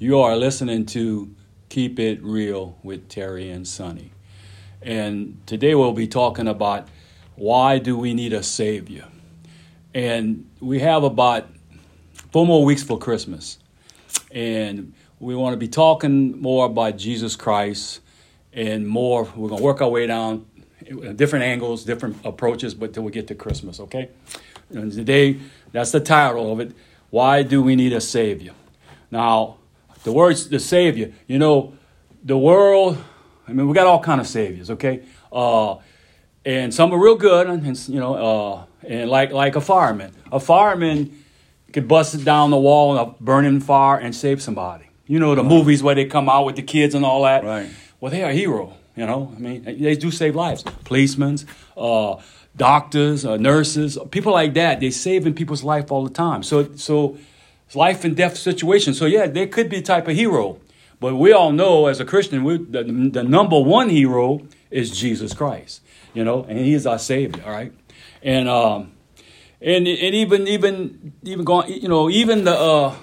You are listening to Keep It Real with Terry and Sonny. And today we'll be talking about why do we need a Savior? And we have about 4 more weeks for Christmas. And we want to be talking more about Jesus Christ and more. We're going to work our way down different angles, different approaches, but till we get to Christmas, okay? And today, that's the title of it. Why do we need a Savior? Now, the words, the Savior, you know, the world, I mean, we got all kind of saviors, okay? And some are real good, and you know, and like a fireman. A fireman could bust it down the wall in a burning fire and save somebody. You know, the movies where they come out with the kids and all that. Right. Well, they are a hero, you know. I mean, they do save lives. Policemen, doctors, nurses, people like that, they saving people's life all the time. So it's life and death situation. So, yeah, they could be a type of hero. But we all know as a Christian, the number one hero is Jesus Christ, you know, and he is our Savior, all right? And even going, you know, even the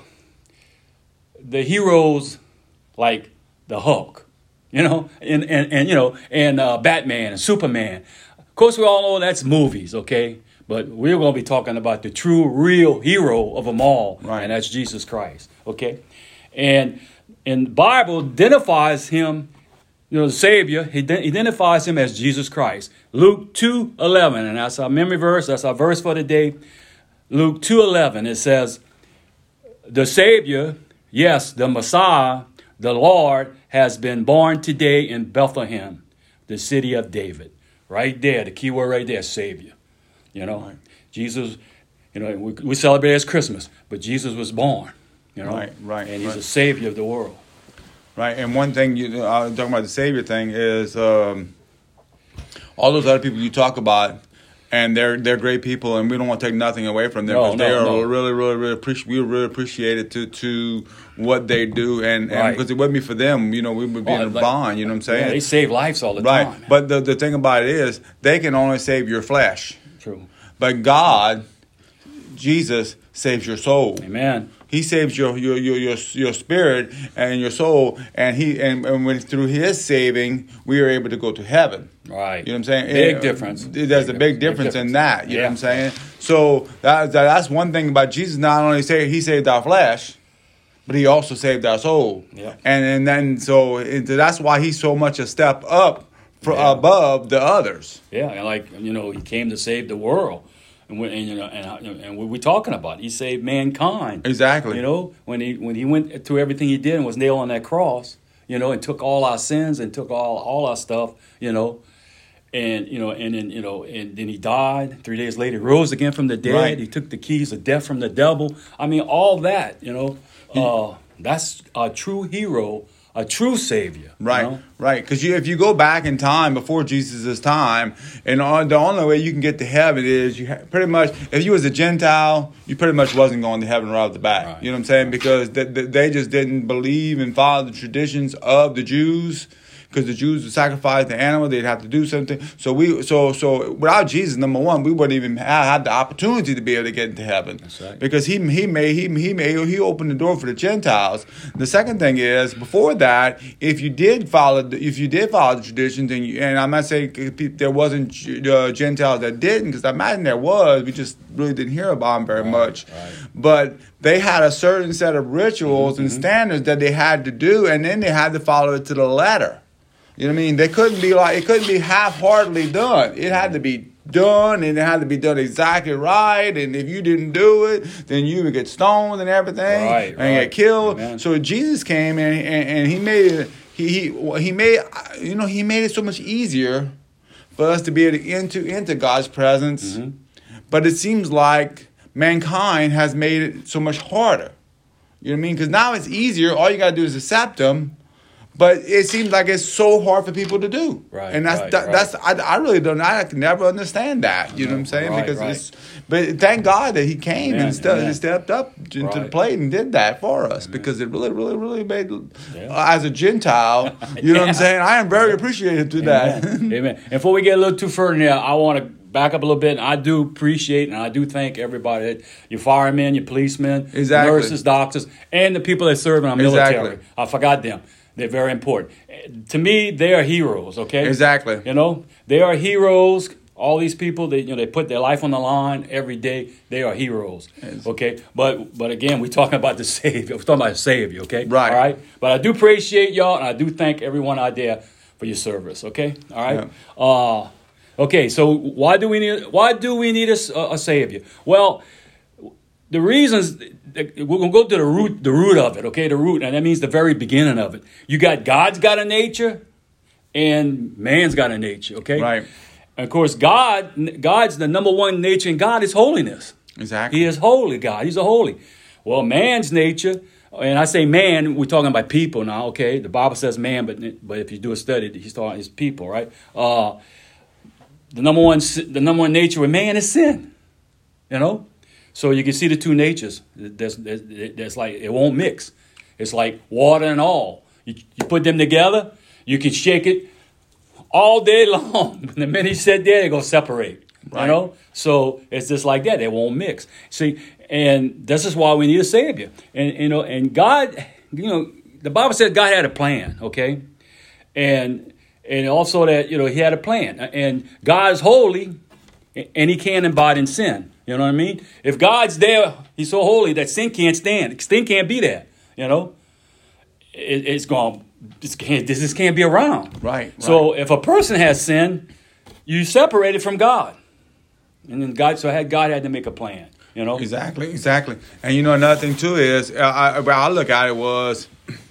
heroes like the Hulk, you know, and you know, and Batman and Superman. Of course, we all know that's movies, okay? But we're going to be talking about the true, real hero of them all, right. And that's Jesus Christ, okay? And the Bible identifies him, you know, the Savior, he identifies him as Jesus Christ. Luke 2:11, and that's our memory verse, that's our verse for today. Luke 2:11, it says, the Savior, yes, the Messiah, the Lord, has been born today in Bethlehem, the city of David. Right there, the key word right there, Savior. You know, right. Jesus, you know, we celebrate as Christmas, but Jesus was born, you know, right, and he's a Savior of the world. Right, and one thing talking about the Savior thing is all those other people you talk about, and they're great people, and we don't want to take nothing away from them because they are really appreciated to what they do, and because it wouldn't be for them, you know, we would be in a bond. You know what I'm saying? Yeah, they save lives all the time. Right, but the thing about it is they can only save your flesh. True. But God, Jesus, saves your soul. Amen. He saves your spirit and your soul, and when through His saving, we are able to go to heaven. Right. You know what I'm saying? Big difference. There's a big difference in that. You know what I'm saying? So that's one thing about Jesus. Not only He saved our flesh, but He also saved our soul. Yeah. And then so that's why He's so much a step up above the others. Yeah, and like, you know, He came to save the world. And what we're talking about, He saved mankind. Exactly. You know, when he went through everything He did and was nailed on that cross, you know, and took all our sins and took all our stuff, you know, and then He died. 3 days later, He rose again from the dead. Right. He took the keys of death from the devil. I mean, all that, you know, that's a true hero. A true Savior. Right, you know? Right. Because if you go back in time, before Jesus' time, and the only way you can get to heaven is pretty much, if you was a Gentile, you pretty much wasn't going to heaven right off the bat. Right. You know what I'm saying? Because they just didn't believe and follow the traditions of the Jews. Because the Jews would sacrifice the animal, they'd have to do something. So without Jesus, number one, we wouldn't even have the opportunity to be able to get into heaven. That's right. Because he opened the door for the Gentiles. The second thing is, before that, if you did follow the traditions, and I'm not saying there wasn't Gentiles that didn't, because I imagine there was, we just really didn't hear about them very much. Right. But they had a certain set of rituals and standards that they had to do, and then they had to follow it to the letter. You know what I mean? It couldn't be half-heartedly done. It had to be done, and it had to be done exactly right. And if you didn't do it, then you would get stoned and everything, and get killed. Amen. So Jesus came and He made it. He made it so much easier for us to be able to enter God's presence. Mm-hmm. But it seems like mankind has made it so much harder. You know what I mean? Because now it's easier. All you got to do is accept Him. But it seems like it's so hard for people to do. Right. And I really don't, I can never understand that. You know what I'm saying? But thank God that He came and stepped up into the plate and did that for us. Amen. Because it really, really, really made, as a Gentile, you know what I'm saying? I am very appreciative to that. Amen. And before we get a little too further now, I want to back up a little bit. And I do appreciate and I do thank everybody, your firemen, your policemen, Exactly. nurses, doctors, and the people that serve in our military. Exactly. I forgot them. They're very important. To me, they are heroes, okay? Exactly. You know, they are heroes. All these people, they put their life on the line every day. They are heroes, okay? But again, we're talking about the Savior. We're talking about the Savior, okay? Right. All right? But I do appreciate y'all, and I do thank everyone out there for your service, okay? All right? Yeah. Okay, so why do we need a Savior? Well, the reasons, we're going to go to the root of it, okay? The root, and that means the very beginning of it. You got God's got a nature, and man's got a nature, okay? Right. And of course, God's the number one nature, and God is holiness. Exactly. He is holy, God. He's a holy. Well, man's nature, and I say man, we're talking about people now, okay? The Bible says man, but if you do a study, he's talking his people, right? The number one nature of man is sin, you know? So you can see the two natures. There's like, it won't mix. It's like water and oil. You put them together, you can shake it all day long. The minute you sit there, they're going to separate, right. You know? So it's just like that. They won't mix. See, and this is why we need a Savior. And God, the Bible says God had a plan, okay? And also that, he had a plan. And God's holy, and he can't abide in sin. You know what I mean? If God's there, he's so holy that sin can't stand. Sin can't be there, It's gone. This can't be around. Right. So if a person has sin, you separate it from God. And then God had to make a plan, Exactly. And another thing too is, I look at it was,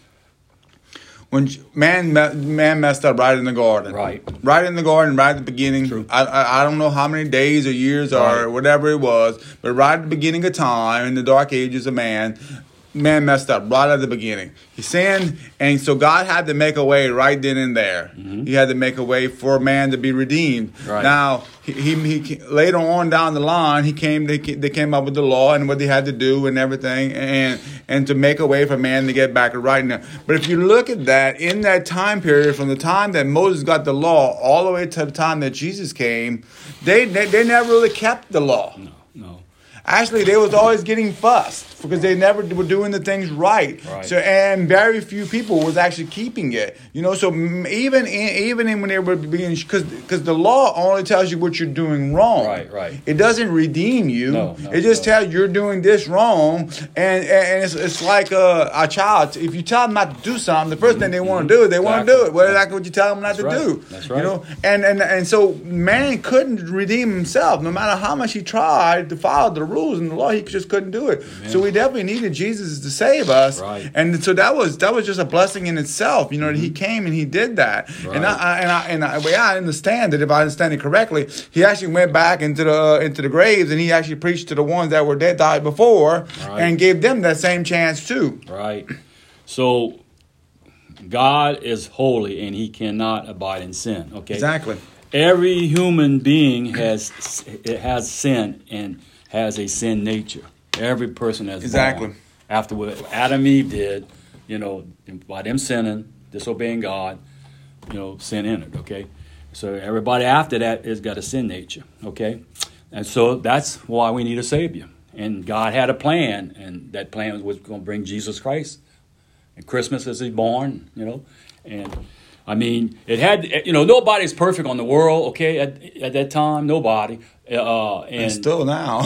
when man messed up right in the garden. Right in the garden, right at the beginning. True. I don't know how many days or years or whatever it was, but right at the beginning of time, in the dark ages of man messed up right at the beginning. He sinned, and so God had to make a way right then and there. Mm-hmm. He had to make a way for man to be redeemed. Right. Now, he later on down the line, they came up with the law and what they had to do and everything, and to make a way for man to get back right now. But if you look at that, in that time period, from the time that Moses got the law all the way to the time that Jesus came, they never really kept the law. No. Actually, they was always getting fussed because they never were doing the things right. So, and very few people was actually keeping it. So even when they were being, because the law only tells you what you're doing wrong. Right. It doesn't redeem you. No, it just tells you you're doing this wrong. And it's like a child. If you tell them not to do something, the first thing they want to do is they want to do it. Well, exactly what you tell them not to do. That's right. And so man couldn't redeem himself, no matter how much he tried to follow the rules and the law. He just couldn't do it. Amen. So we definitely needed Jesus to save us. Right. And so that was just a blessing in itself. That he came and he did that. Right. And I understand that, if I understand it correctly, he actually went back into the graves and he actually preached to the ones that were dead, died before, and gave them that same chance too. Right. So God is holy and he cannot abide in sin. Okay. Exactly. Every human being has sin and has a sin nature. Every person that's born. After what Adam and Eve did, by them sinning, disobeying God, sin entered, okay? So everybody after that has got a sin nature, okay? And so that's why we need a Savior. And God had a plan, and that plan was going to bring Jesus Christ. And Christmas as he's born, and I mean, it had, nobody's perfect on the world, okay, at that time, nobody. And still now.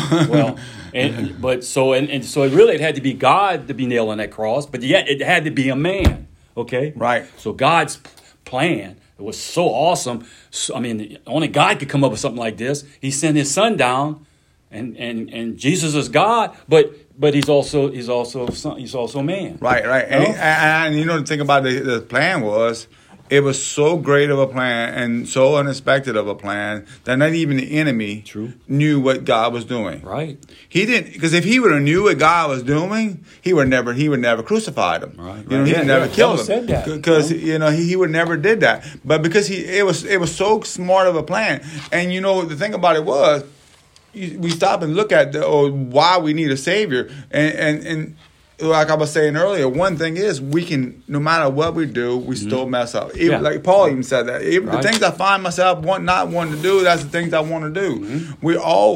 So it had to be God to be nailed on that cross, but yet it had to be a man, okay? Right. So God's plan, it was so awesome. So, only God could come up with something like this. He sent his son down, and Jesus is God, but he's also man. Right. And the thing about the plan was, it was so great of a plan and so unexpected of a plan that not even the enemy knew what God was doing. Right. He didn't, because if he would have knew what God was doing, he would never crucified him. Right. He would never killed him. Because he would never did that. But because it was so smart of a plan. And the thing about it was, we stop and look at why we need a Savior, and like I was saying earlier, one thing is we can, no matter what we do, we still mess up. Even, like Paul even said that. Even the things I find myself not wanting to do, that's the things I want to do. We all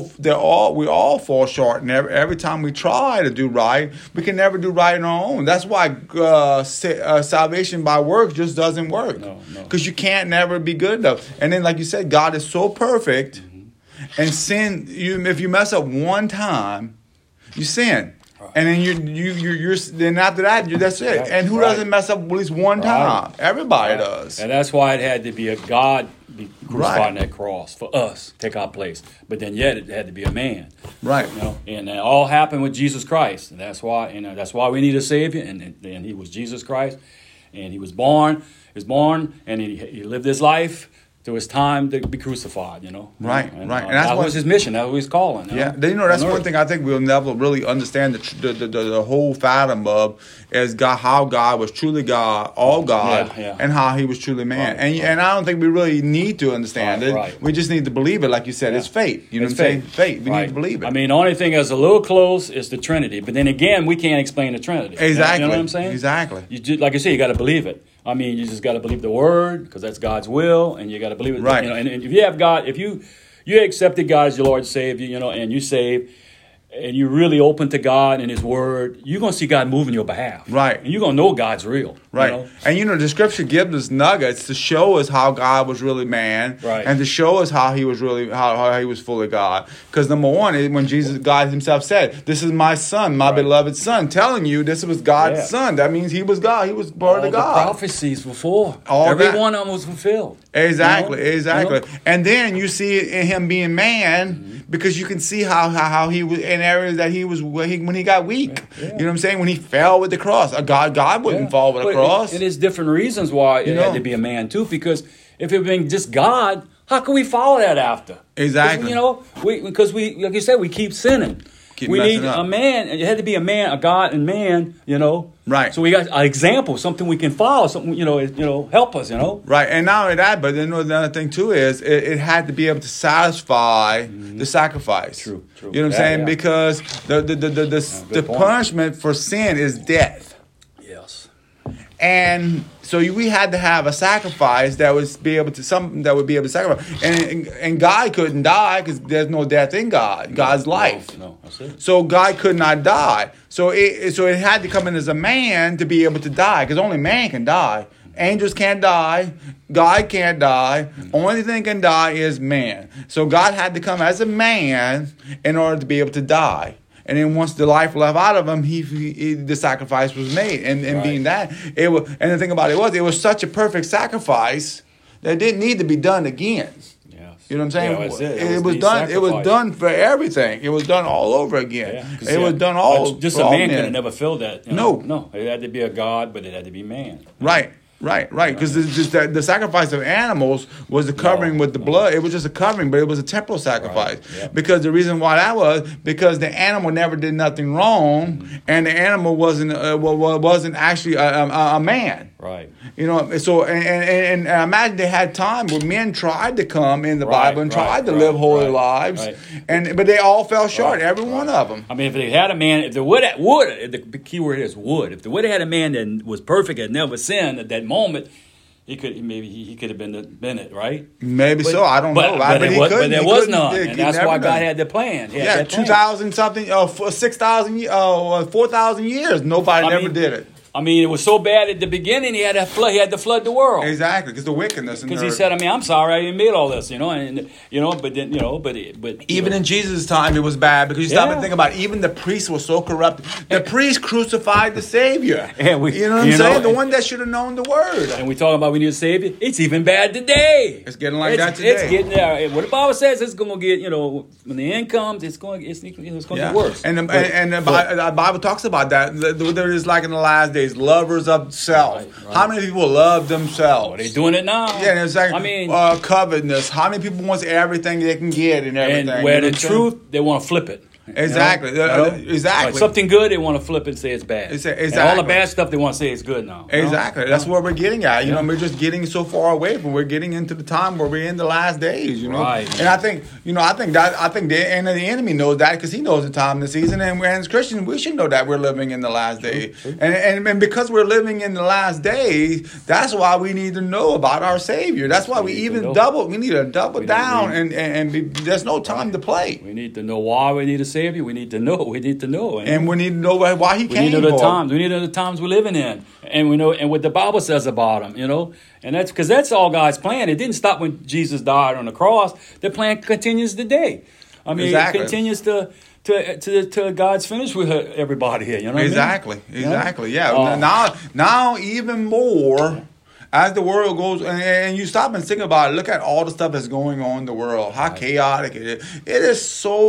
fall short, and every time we try to do right, we can never do right on our own. That's why salvation by works just doesn't work, because you can't never be good enough. And then, like you said, God is so perfect, and sin. If you mess up one time, you sin. And then you're then after that, that's it. Right. And who doesn't mess up at least one time? Everybody does. And that's why it had to be a God be crucified on that cross for us, take our place. But then yet it had to be a man. Right. And it all happened with Jesus Christ. And that's why we need a Savior. And he was Jesus Christ. And he was born, and he lived his life. It was time to be crucified, Right. And that's that was his mission. That was his calling. Yeah. That's one thing I think we'll never really understand the whole fathom of is how God was truly God, all God, and how he was truly man. And I don't think we really need to understand it. Right. We just need to believe it. Like you said, it's faith. You know what I'm saying? Faith. We need to believe it. I mean, the only thing that's a little close is the Trinity. But then again, we can't explain the Trinity. Exactly. You know what I'm saying? Exactly. Like I said, you got to believe it. I mean, you just got to believe the word because that's God's will, and you got to believe it. Right. And if you have God, if you accepted God as your Lord and Savior, and you saved, and you're really open to God and His Word, you're going to see God move in your behalf. Right. And you're going to know God's real. Right. And, the Scripture gives us nuggets to show us how God was really man. Right. And to show us how he was really, how he was fully God. Because number one, when God himself said, this is my son, my beloved son, telling you this was God's son. That means he was God. He was part of God. All the prophecies before. Every one of them was fulfilled. Exactly. And then you see it in him being man, because you can see how he was in areas that he was when he got weak. You know what I'm saying? When he fell with the cross. God wouldn't fall with a cross. And there's different reasons why it had to be a man too. Because if it had been just God, how can we follow that after? Exactly. Because we, like you said, we keep sinning. We need a man. It had to be a man, a God and man. Right. So we got an example, something we can follow, something help us. Right. And not only that, but then another thing too is it had to be able to satisfy the sacrifice. True. You know what I'm saying? Because the punishment for sin is death. Yes. And so we had to have a sacrifice that would be able to sacrifice, and God couldn't die because there's no death in God. God's life. No, that's it. So God could not die. So it had to come in as a man to be able to die, because only man can die. Angels can't die. God can't die. Only thing can die is man. So God had to come as a man in order to be able to die. And then once the life left out of him, the sacrifice was made. And being that, and the thing about it was such a perfect sacrifice that it didn't need to be done again. Yes. You know what I'm saying? It was done. It was done for everything. It was done all over again. It was done all. Just a man could have never filled that. No. It had to be a God, but it had to be man. Right. Because the sacrifice of animals was the covering with the blood. It was just a covering, but it was a temporal sacrifice. Right. Yep. Because the reason why that was because the animal never did nothing wrong, and the animal wasn't actually a man. Right. So and imagine they had time where men tried to come in the Bible and tried to live holy lives, but they all fell short. Every one of them. I mean, if they had a man, the key word is would. If they would have had a man that was perfect and never sinned at that moment, he could have been it, right? Maybe so. I don't know. But there was none, and that's why God had the plan. 2,000 something, 6,000, 4,000 years. Nobody never did it. I mean, it was so bad at the beginning. He had to flood the world. Exactly, because the wickedness. Because he said, I'm sorry, I made all this, but even in Jesus' time, it was bad, because you stop and think about it, even the priests were so corrupt. The priests crucified the Savior. You know what I'm saying? The one that should have known the word. And we talking about we need a Savior. It's even bad today. It's getting like that today. It's getting there. What the Bible says, it's going to get. When the end comes, it's going to get worse. And the Bible talks about that. There is like in the last days. Lovers of self. Right. How many people love themselves? They're doing it now. Yeah, it's like covetousness. How many people want everything they can get and everything? And where the truth, they want to flip it. Exactly. Exactly. Like something good, they want to flip it and say it's bad. Exactly. And all the bad stuff, they want to say it's good now. Exactly. That's what we're getting at. You know, we're just getting so far away from. We're getting into the time where we're in the last days. You know, right. And I think the enemy knows that because he knows the time, the season, and as Christians, we should know that we're living in the last days. And because we're living in the last days, that's why we need to know about our Savior. That's why we need to double down, and there's no time to play. We need to know why we need a Savior. We need to know. And we need to know why he came. We need to know the times. We need to know the times we're living in, and we know and what the Bible says about him. You know, and that's because that's all God's plan. It didn't stop when Jesus died on the cross. The plan continues today. I mean, It continues to God's finished with everybody here. You know what exactly. I mean? Exactly. Yeah. Now even more. As the world goes, and you stop and think about it, look at all the stuff that's going on in the world, how chaotic it is. It is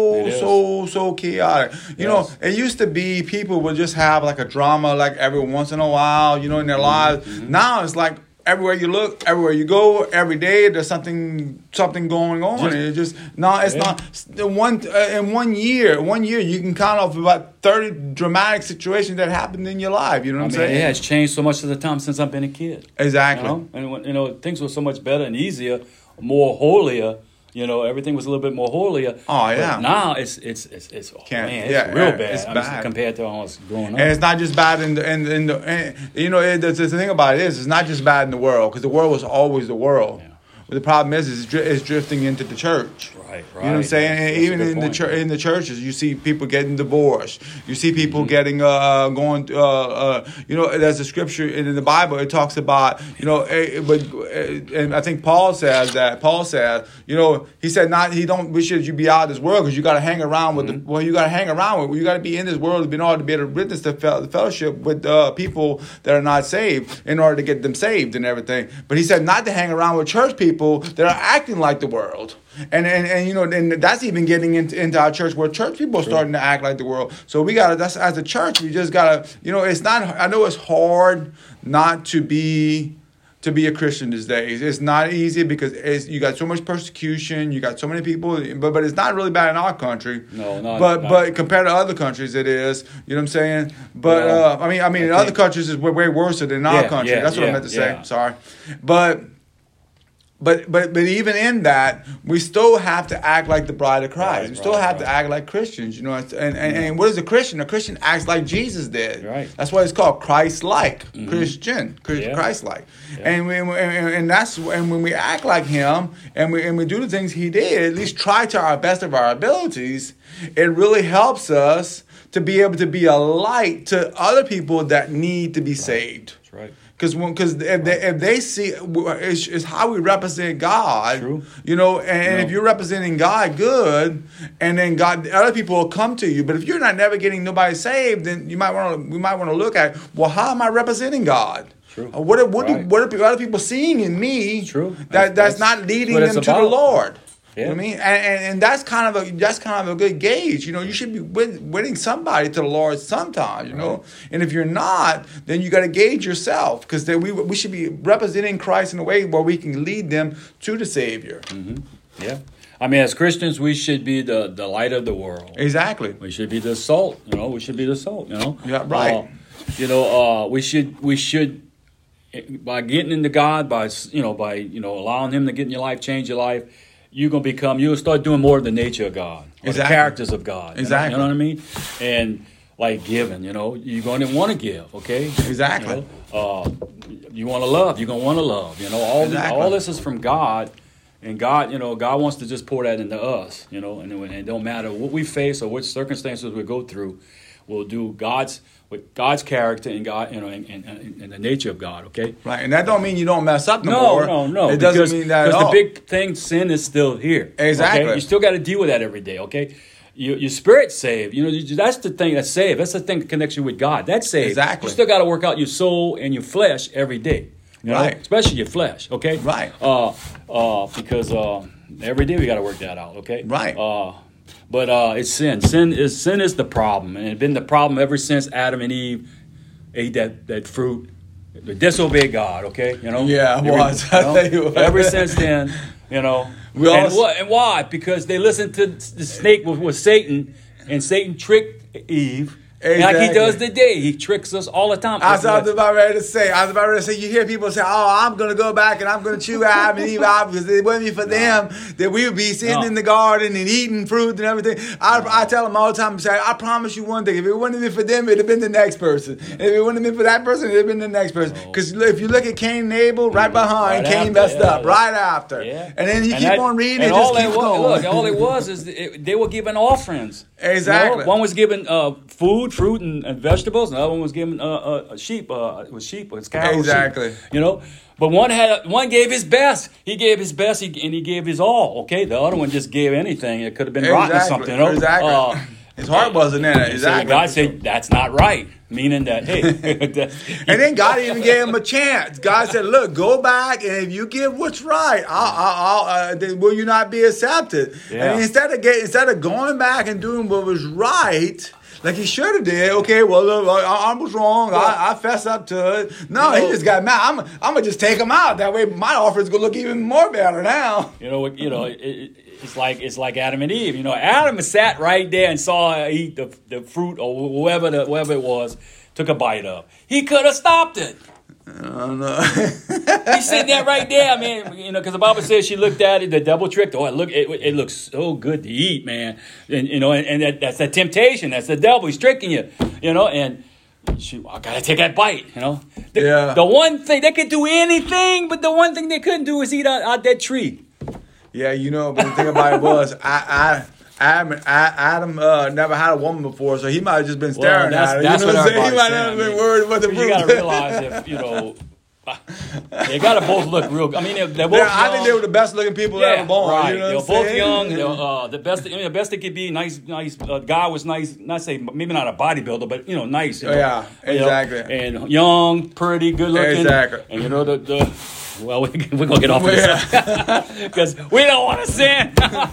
so chaotic. You know, it used to be people would just have like a drama like every once in a while, you know, in their lives. Mm-hmm. Now it's like everywhere you look, everywhere you go, every day there's something going on. It's just not in 1 year you can count off about 30 dramatic situations that happened in your life. You know what I'm saying? It has changed so much of the time since I've been a kid. Exactly. You know? And things were so much better and easier, more holier. You know, everything was a little bit more holier. Oh yeah. But now it's real bad. It's bad compared to what's going on. And it's not just bad in the you know, the thing about it is it's not just bad in the world because the world was always the world. Yeah. But the problem is it's drifting into the church. Right. You know what I'm saying? And even in the churches, you see people getting divorced. You see people getting going. You know, there's a scripture in the Bible. It talks about and I think Paul says that. Paul says, you know, he said we should be out of this world because you got to hang around with you got to hang around with. You got to be in this world in order to be able to witness the fellowship with people that are not saved in order to get them saved and everything. But he said not to hang around with church people that are acting like the world. And you know, and that's even getting into our church where church people are starting to act like the world. So that's as a church, we just gotta, you know, it's not. I know it's hard not to be a Christian these days. It's not easy because you got so much persecution, you got so many people, but it's not really bad in our country. No, not. But compared to other countries, it is. You know what I'm saying? But I mean, in other countries, it's way worse than in our country. That's what I meant to say. Sorry, But even in that, we still have to act like the bride of Christ. We still have to act like Christians, you know. And what is a Christian? A Christian acts like Jesus did. Right. That's why it's called Christ-like. Christian, Christ-like. Yeah. And when we act like Him and we do the things He did, at least try to our best of our abilities, it really helps us to be able to be a light to other people that need to be saved. That's right. Because if they see it's how we represent God, True. You know, and if you're representing God good, and then other people will come to you. But if you're not never getting nobody saved, then we might want to look at, well, how am I representing God? True. What are other people seeing in me? True. That's not leading them to the Lord. Yeah. You know what I mean? And that's kind of a good gauge. You know, you should be winning somebody to the Lord sometimes, you know. And if you're not, then you got to gauge yourself because we should be representing Christ in a way where we can lead them to the Savior. Mm-hmm. Yeah. I mean, as Christians, we should be the light of the world. Exactly. We should be the salt, you know. We should be the salt, you know. Yeah, right. We should by getting into God, by allowing Him to get in your life, change your life, you'll start doing more of the nature of God, or the characters of God. Exactly. You know what I mean? And like giving, you know, you're going to want to give, okay? Exactly. You want to love, you're going to want to love. You know, all this is from God, and God, you know, God wants to just pour that into us, you know, and it don't matter what we face or which circumstances we go through, we'll do with God's character and God, you know, and the nature of God, okay? Right, and that don't mean you don't mess up no more. No. It doesn't mean that at all. Because the big thing, sin is still here. Exactly. Okay? You still got to deal with that every day, okay? Your spirit's saved. You know, that's the thing that's saved. That's the thing that connects you with God. That's saved. Exactly. You still got to work out your soul and your flesh every day. You know? Especially your flesh, okay? Right. Because every day we got to work that out, okay? Right. But it's sin. Sin is the problem, and it's been the problem ever since Adam and Eve ate that fruit. They disobeyed God. Okay, you know. Yeah, it was. Ever since then, you know. And why? Because they listened to the snake with Satan, And Satan tricked Eve. Exactly. Like he does today. He tricks us all the time. I was about ready to say, you hear people say, oh, I'm going to go back and I'm going to chew Adam and Eve out because it wouldn't be for them that we would be sitting in the garden and eating fruit and everything. I tell them all the time, I promise you one thing, if it wouldn't have been for them, it would have been the next person. If it wouldn't have been for that person, it would have been the next person. Because if you look at Cain and Abel, right behind, Cain messed up right after. Yeah. And then you keep on reading and it just keeps going. Look, all it was is they were giving offerings. Exactly. You know? One was given food, fruit, and vegetables. Another one was given sheep. It was sheep. It was cows. Exactly. Sheep, you know, but one gave his best. He gave his best, and he gave his all. Okay, the other one just gave anything. It could have been rotten or something. You know? Exactly. His heart wasn't in it. Exactly. So God said that's not right. Meaning that, hey. And then God even gave him a chance. God said, look, go back, and if you give what's right, then will you not be accepted? Yeah. And instead of going back and doing what was right, like he should have did, okay, well, look, I was wrong. I fess up to it. No, he just got mad. I'm going to just take him out. That way my offer's going to look even more better now. It's like Adam and Eve. You know, Adam sat right there and saw her eat the fruit or whatever it was, took a bite of. He could have stopped it. No. He's sitting there right there. I mean, you know, because the Bible says she looked at it, the devil tricked. Oh, it looks so good to eat, man. And you know, and that's the temptation. That's the devil. He's tricking you. You know, and I gotta take that bite. You know, the one thing they could do anything, but the one thing they couldn't do is eat out that tree. Yeah, you know, but the thing about it was, Adam never had a woman before, so he might have just been staring at her. That's what I'm saying. He might not have been worried about the fruit. You got to realize if, you know, they got to both look real. I mean, they're both young. I think they were the best looking people ever born. Right. You know they're both young. The best they could be. Nice. Guy was nice. Not say maybe not a bodybuilder, but you know, nice. You know, yeah, exactly. You know, and young, pretty, good looking. Exactly. And you know the well, we're gonna get off of this because we don't want to sin.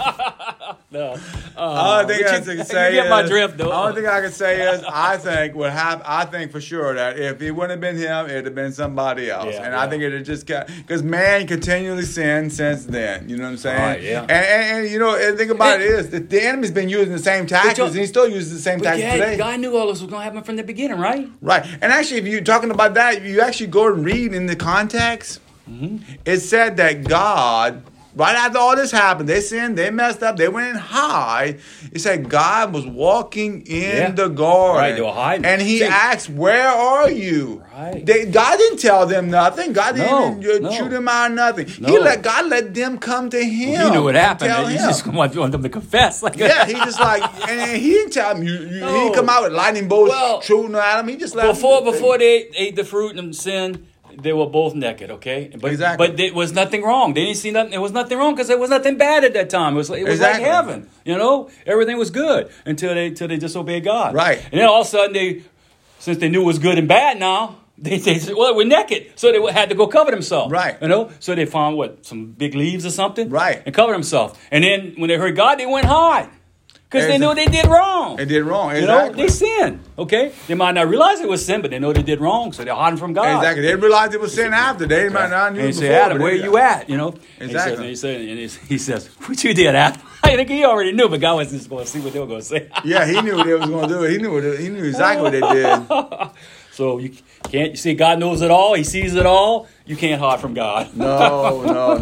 No. Only thing I can say you get my drift, though. Only thing I can say is I think for sure that if it wouldn't have been him, it'd have been somebody else. Yeah, I think it'd have just got because man continually sinned since then. You know what I'm saying? Right, yeah. And you know, the thing about it is that the enemy's been using the same tactics, and he still uses the same tactics today. God knew all this was gonna happen from the beginning, right? Right. And actually, if you're talking about that, if you actually go and read in the context. Mm-hmm. It said that God, right after all this happened, they sinned, they messed up, they went in hide. It said God was walking in the garden. Right, they were hiding. And he asked, where are you? Right. God didn't tell them nothing. God didn't even chew them out nothing. No. God let them come to him. Well, he knew what happened. He just want them to confess. He just and he didn't tell them. He didn't come out with lightning bolts shooting at them. He just let before they ate the fruit and sinned. They were both naked, okay? But there was nothing wrong. They didn't see nothing. There was nothing wrong because there was nothing bad at that time. It was like heaven, you know? Everything was good until they disobeyed God. Right. And then all of a sudden, since they knew it was good and bad now, they said, well, we're naked. So they had to go cover themselves. Right. You know? So they found, some big leaves or something? Right. And covered themselves. And then when they heard God, they went hide. Because they knew they did wrong. They did wrong, exactly. You know, they sinned, okay? They might not realize it was sin, but they know they did wrong, so they're hiding from God. Exactly. They didn't realize it was sin after. They might not knew before. And he said, Adam, where are you at? You know? Exactly. He says, what you did, Adam? I think he already knew, but God was just going to see what they were going to say. Yeah, he knew what they was going to do. He knew exactly what they did. So you see, God knows it all. He sees it all. You can't hide from God. No.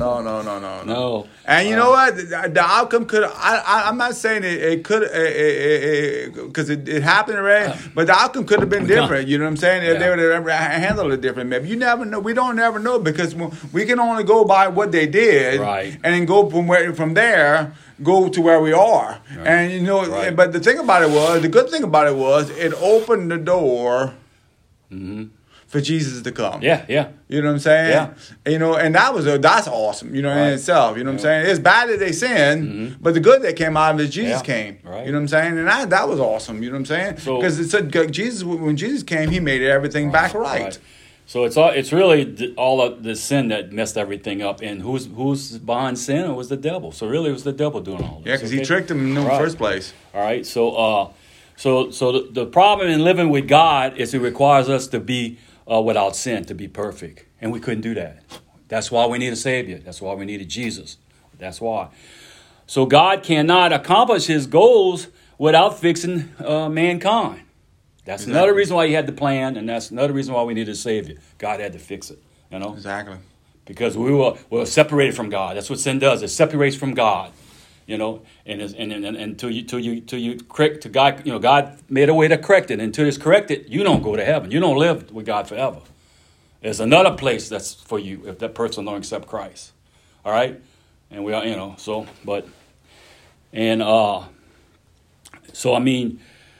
And you know what? The outcome could. I'm not saying it could, because it happened already. But the outcome could have been different. You know what I'm saying? If they would have handled it different. Maybe you never know. We don't ever know because we can only go by what they did, right? And then go from there. Go to where we are, right. And you know. Right. But the good thing about it was, it opened the door. Mm-hmm. For Jesus to come. Yeah. You know what I'm saying? Yeah. You know, and that's awesome, you know, in itself. You know what I'm saying? It's bad that they sinned, but the good that came out of it, Jesus came. Right. You know what I'm saying? And that was awesome, you know what I'm saying? Because it said when Jesus came, he made everything back right. So it's really all of the sin that messed everything up. And who's behind sin? It was the devil. So really it was the devil doing all this. Yeah, because he tricked him in the first place. All right. So the problem in living with God is it requires us to be without sin, to be perfect. And we couldn't do that. That's why we need a Savior. That's why we needed Jesus. That's why. So God cannot accomplish his goals without fixing mankind. That's Exactly. another reason why he had the plan, and that's another reason why we needed a Savior. God had to fix it, Exactly. because we were separated from God. That's what sin does. It separates from God, and until you correct to God, God made a way to correct it. Until it's corrected, you don't go to heaven. You don't live with God forever. There's another place that's for you if that person don't accept Christ. All right, and we are, so I mean.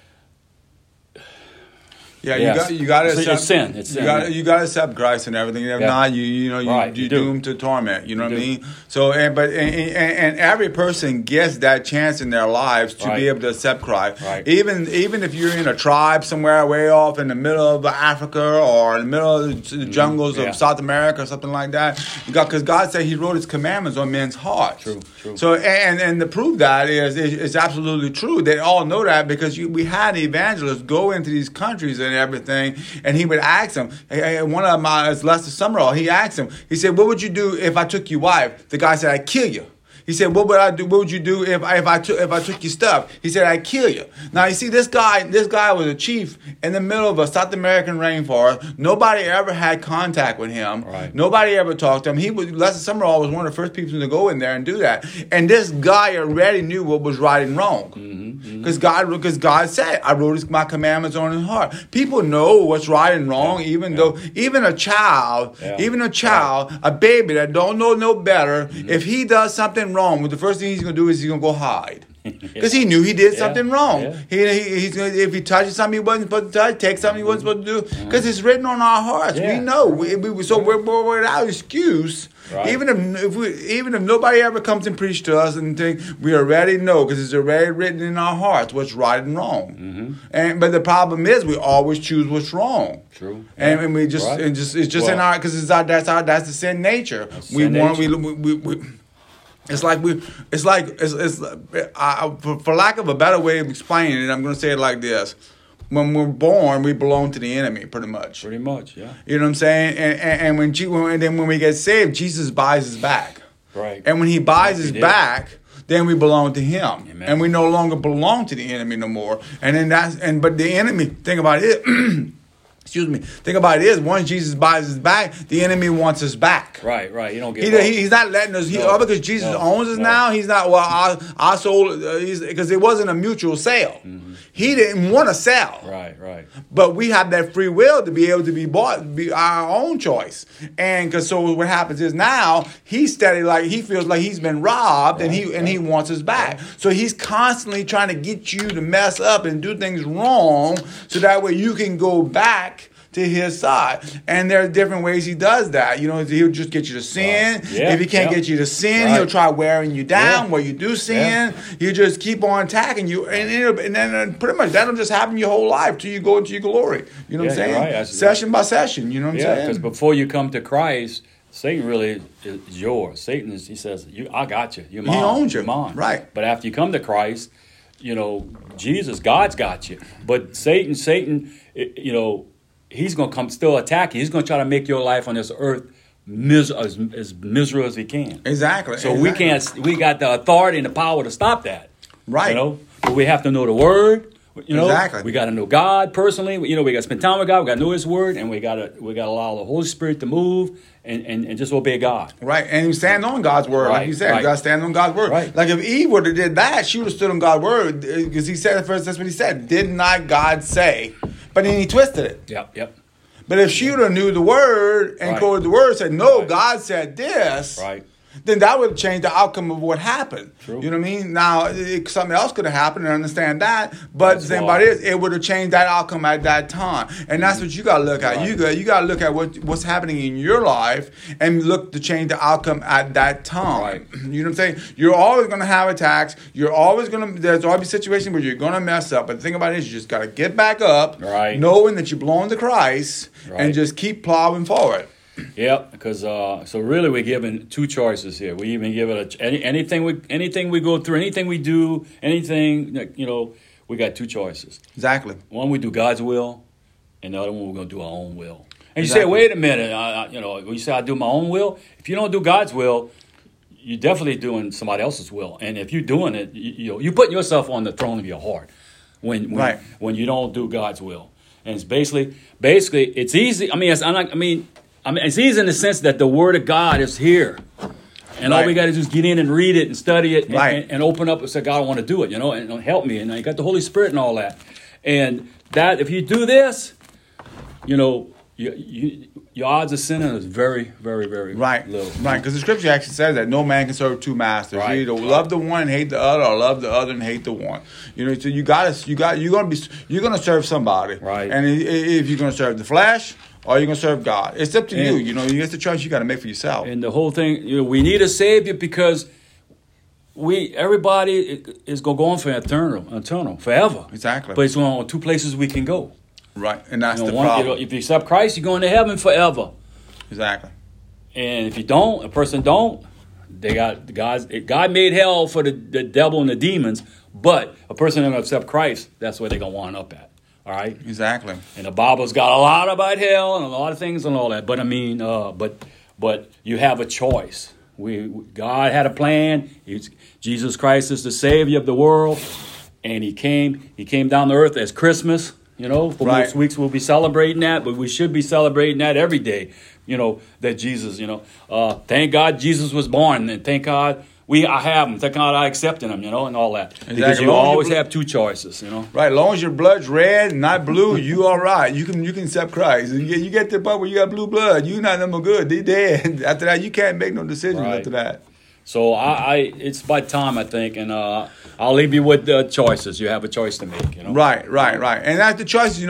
Yeah, Yes. you got to It's accept sin. It's sin. You got to accept Christ and everything. If not, Right, you you do. doomed to torment. You know what I mean? So, and every person gets that chance in their lives to Right. be able to accept Christ. Right. Even if you're in a tribe somewhere way off in the middle of Africa or in the middle of the jungles Yeah. of South America or something like that, because God said He wrote His commandments on men's hearts. True. So, and to prove that is absolutely true. They all know that because we had evangelists go into these countries and everything, and he would ask them. One of them is Lester Summerall. He asked him. He said, "What would you do if I took your wife?" The guy said, "I'd kill you." He said, "What would I do? What would you do if I took your stuff?" He said, "I'd kill you." Now you see, this guy was a chief in the middle of a South American rainforest. Nobody ever had contact with him. Right. Nobody ever talked to him. Lester Summerall was one of the first people to go in there and do that. And this guy already knew what was right and wrong. Because God said, "I wrote my commandments on his heart." People know what's right and wrong, even a child, a baby that don't know no better, if he does something wrong, the first thing he's going to do is he's going to go hide. Because he knew he did something wrong. Yeah. He's gonna, if he touches something he wasn't supposed to touch, take something he wasn't supposed to do, because it's written on our hearts. Yeah. We know. We're without excuse. Right. Even if nobody ever comes and preach to us and think, we already know, because it's already written in our hearts what's right and wrong. But the problem is we always choose what's wrong. True. And we just Right. it's just in our, because that's the sin nature. For lack of a better way of explaining it, I'm going to say it like this. When we're born, we belong to the enemy, pretty much. Pretty much, yeah. You know what I'm saying? And when we get saved, Jesus buys us back. Right. And when He buys us back, then we belong to Him. Amen. And we no longer belong to the enemy no more. But the enemy, think about it. Excuse me. Think about it is, once Jesus buys us back, the enemy wants us back. Right. You don't get He's not letting us. Because Jesus owns us now. He's not. Well, our soul. Because it wasn't a mutual sale. He didn't want to sell. Right. But we have that free will to be able to be bought, be our own choice. And because so what happens is now he's steady, like he feels like he's been robbed, and he wants us back. So he's constantly trying to get you to mess up and do things wrong, so that way you can go back to his side. And there are different ways he does that. He'll just get you to sin. Right. Yeah. If he can't get you to sin, Right. he'll try wearing you down Yeah. where you do sin. He'll just keep on attacking you. And then pretty much that'll just happen your whole life till you go into your glory. You know what I'm Yeah, saying? you're right. Session by session. You know what I'm Yeah, saying? because before you come to Christ, Satan really is yours. He says, I got you. You're mine. He owns you. You're mine. Right. But after you come to Christ, Jesus, God's got you. But Satan, he's going to come still attack you. He's going to try to make your life on this earth as miserable as he can. Exactly. So we got the authority and the power to stop that. Right. But we have to know the word. Exactly. We got to know God personally. We got to spend time with God. We got to know His word, and we got to allow the Holy Spirit to move and just obey God. Right, and you stand on God's word, like you said. Right. You got to stand on God's word. Right. Like if Eve would have did that, she would have stood on God's word, because He said at first. That's what He said. Did not God say? But then He twisted it. Yep. But if she would have knew the word and quoted the word, said, "No, God said this," Right. then that would have changed the outcome of what happened. True. You know what I mean? Now, something else could have happened, and I understand that. But the thing about it is, it would have changed that outcome at that time. And that's what you got to look at. Right. You got to look at what's happening in your life and look to change the outcome at that time. Right. You know what I'm saying? You're always going to have attacks. There's always situations where you're going to mess up. But the thing about it is, you just got to get back up, Right. knowing that you belong to Christ, Right. and just keep plowing forward. Yep, because so really we're given two choices here. We even give it anything we go through, anything we do, we got two choices. Exactly. One, we do God's will, and the other one, we're going to do our own will. And you Exactly. say, wait a minute, you say I do my own will. If you don't do God's will, you're definitely doing somebody else's will. And if you're doing it, you're putting yourself on the throne of your heart when you don't do God's will. And it's basically it's easy. I mean, it's easy in the sense that the Word of God is here. And all we got to do is get in and read it and study it and open up and say, God, I want to do it, and help me. And you got the Holy Spirit and all that. And that, if you do this, your odds of sinning is very, very, very little. Right, because the scripture actually says that no man can serve two masters. You either love the one and hate the other, or love the other and hate the one. So you're gonna serve somebody. Right. And if you're gonna serve the flesh or you're gonna serve God, it's up to you. It's the choice you got to make for yourself. And the whole thing, we need a Savior because everybody is gonna go on for eternal, forever. Exactly. But it's only two places we can go. Right, and that's the problem. If you accept Christ, you're going to heaven forever. Exactly. And if you don't, a person don't, God made hell for the devil and the demons, but a person that doesn't accept Christ, that's where they're going to wind up at. All right? Exactly. And the Bible's got a lot about hell and a lot of things and all that. But but you have a choice. God had a plan. Jesus Christ is the Savior of the world, and He came down to earth as Christmas. For most weeks we'll be celebrating that, but we should be celebrating that every day. That Jesus, thank God Jesus was born, and thank God I have him. Thank God I accepted him, and all that. Exactly. Because you always have two choices, Right, as long as your blood's red and not blue, you all right. You can accept Christ. You get to the point where you got blue blood, you're not no good. They dead. After that, you can't make no decisions after that. So it's by time, I think, and I'll leave you with the choices. You have a choice to make, Right. And that's the choices.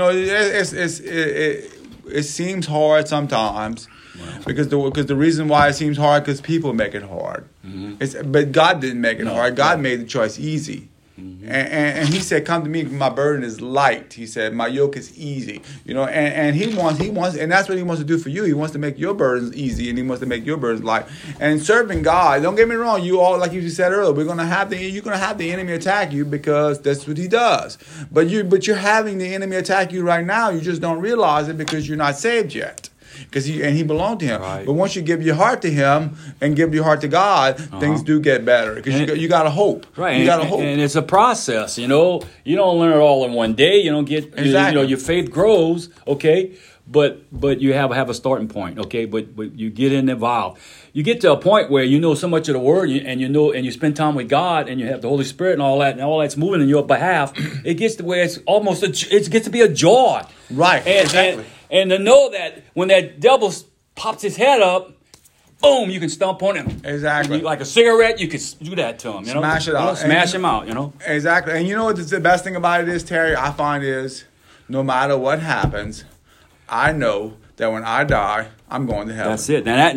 It seems hard sometimes, because the reason why it seems hard because people make it hard. Mm-hmm. But God didn't make it hard. God made the choice easy. Mm-hmm. And He said, "Come to me, my burden is light." He said, "My yoke is easy." And He wants, and that's what He wants to do for you. He wants to make your burdens easy, and He wants to make your burdens light. And serving God, don't get me wrong, you all, like you said earlier, you're gonna have the enemy attack you, because that's what he does. But you're having the enemy attack you right now. You just don't realize it because you're not saved yet. Because he belonged to Him. Right. But once you give your heart to Him and give your heart to God, things do get better. Because you got to hope. Right. You got to hope. And it's a process. You don't learn it all in one day. You don't get. Exactly. Your faith grows. Okay. But you have a starting point. Okay. But you get involved. You get to a point where you know so much of the Word, and you spend time with God, and you have the Holy Spirit and all that, and all that's moving in your behalf. It gets to where it gets to be a joy. Right. Exactly. And to know that when that devil pops his head up, boom, you can stomp on him. Exactly. Like a cigarette, you can do that to him. Smash it out. Smash him out, Exactly. And what the best thing about it is, Terry, I find is, no matter what happens, I know that when I die, I'm going to heaven. That's it. And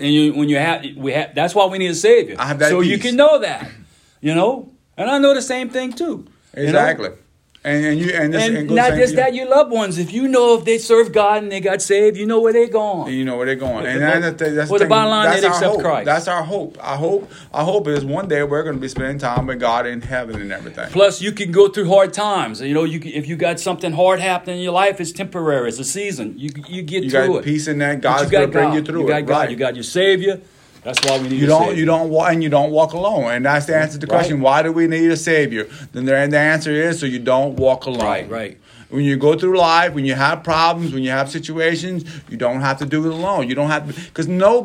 that's why we need a Savior. I have that so peace. You can know that, And I know the same thing too. Exactly. And not just that, your loved ones. If they serve God and they got saved, you know where they're going. And that's the bottom line, they accept Christ. That's our hope. I hope is one day we're going to be spending time with God in heaven and everything. Plus, you can go through hard times. If you got something hard happening in your life, it's temporary. It's a season. You get through it. You got peace in that. God's going to bring you through it. You got God. You got your Savior. That's why we need a Savior. You don't walk alone. And that's the answer to the question, why do we need a Savior? Then the answer is so you don't walk alone. Right. When you go through life, when you have problems, when you have situations, you don't have to do it alone. You don't have to, because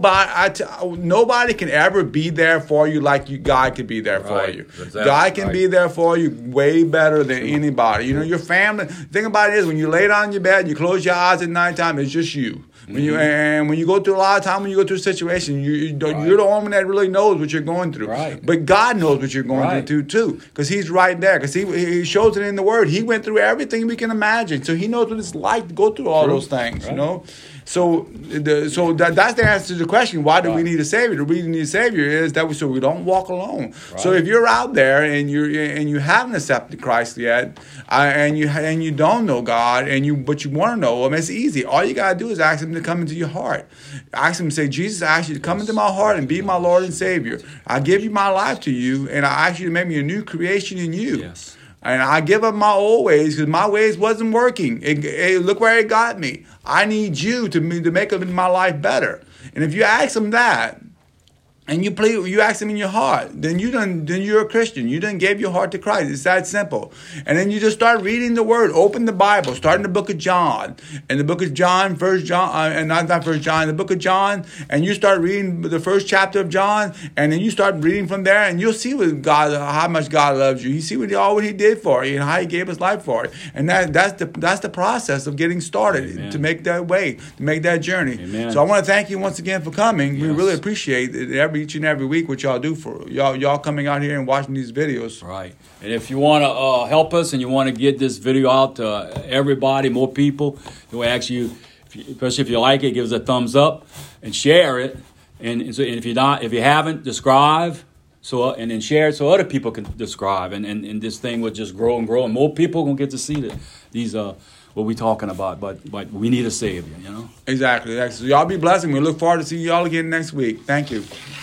nobody can ever be there for you like God can be there for you. Exactly. God can be there for you way better than anybody. Your family. The thing about it is, when you lay down in your bed, you close your eyes at nighttime, it's just you. When you go through a lot of time, when you go through a situation, you're the only one that really knows what you're going through. Right. But God knows what you're going through too, because He's right there. Because He shows it in the Word. He went through everything we can imagine, so He knows what it's like to go through all those things. So that's the answer to the question: why do we need a Savior? The reason we need a Savior is that so we don't walk alone. Right. So if you're out there and you haven't accepted Christ yet, and you don't know God, but you want to know Him, it's easy. All you gotta do is ask Him to come into your heart. Ask Him, say, Jesus, I ask you to come into my heart and be my Lord and Savior. I give you my life to you, and I ask you to make me a new creation in you. Yes. And I give up my old ways because my ways wasn't working. Look where it got me. I need you to make my life better. And if you ask Him that, and you ask him in your heart, then you're a Christian. You done gave your heart to Christ. It's that simple. And then you just start reading the Word. Open the Bible. Start in the book of John. In the book of John, First John, and not First John, the book of John, and you start reading the first chapter of John, and then you start reading from there, and you'll see how much God loves you. You see what He did for you and how He gave His life for you. And that's the process of getting started. Amen. To make that way, to make that journey. Amen. So I want to thank you once again for coming. Yes. We really appreciate it each and every week what y'all do for y'all coming out here and watching these videos. Right. And if you want to help us and you want to get this video out to everybody, more people, we ask you, especially if you like it, give us a thumbs up and share it. And if you haven't, subscribe. And then share it so other people can subscribe. And this thing will just grow and grow, and more people are gonna get to see these what we're talking about. But we need a Savior, you know. Exactly. So y'all be blessed, and we look forward to seeing y'all again next week. Thank you.